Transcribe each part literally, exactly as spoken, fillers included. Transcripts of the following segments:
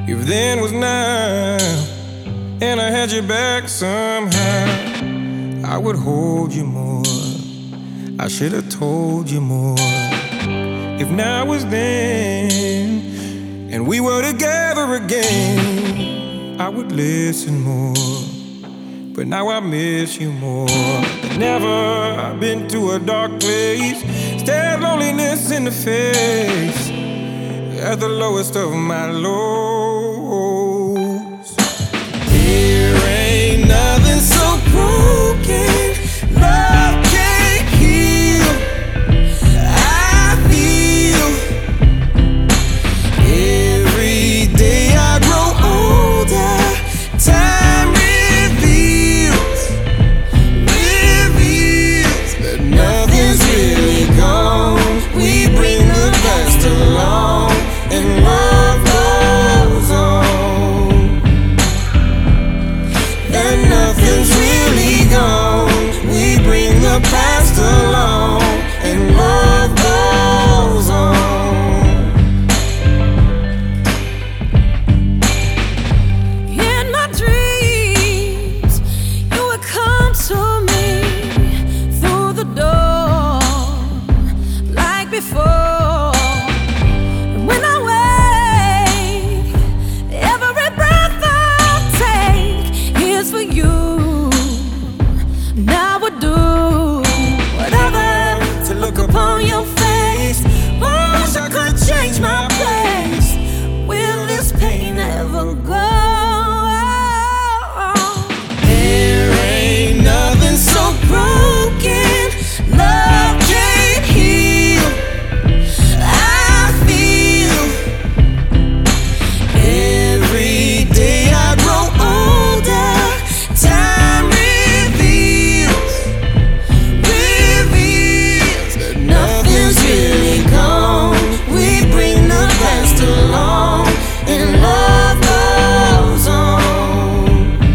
If then was now, and I had you back somehow, I would hold you more. I should have told you more. If now was then, and we were together again, I would listen more. But now I miss you more than ever. I've been to a dark place, stared loneliness in the face, at the lowest of my lows. Here ain't nothing so broken love can't heal. I feel every day I grow older, time reveals, reveals that nothing's really gone. We bring the past along, and love goes on. That nothing's really gone. We bring the past along, and love goes on. In my dreams, you would come to me through the door like before. Upon your face, oh, wish I could change my place. Will this pain ever go? There ain't nothing so broken love can't heal. I feel every day I grow older, time reveals, reveals that nothing's really gone. We bring the past along, and love goes on.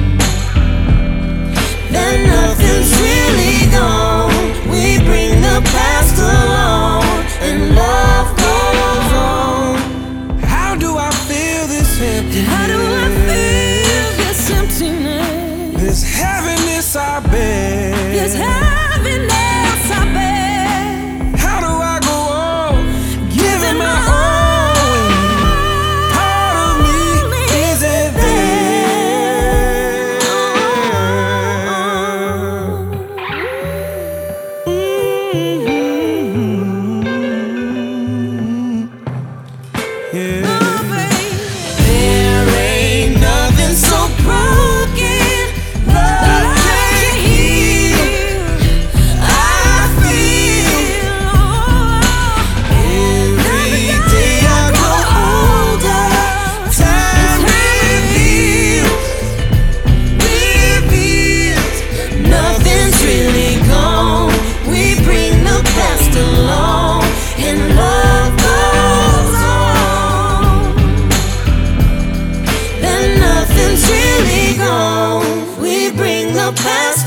That nothing's really gone. We bring the past along, and love goes on. How do I feel this emptiness? How do I feel this emptiness? This heaviness I bear. This heaviness I bear. How do I go on giving my all when part of me isn't there? Mm-hmm. Yeah. There ain't nothing so broken love can't heal. I feel every day I grow older, time reveals, reveals that nothing's really gone. We bring the past along, and love goes on. That nothing's really gone. We bring the past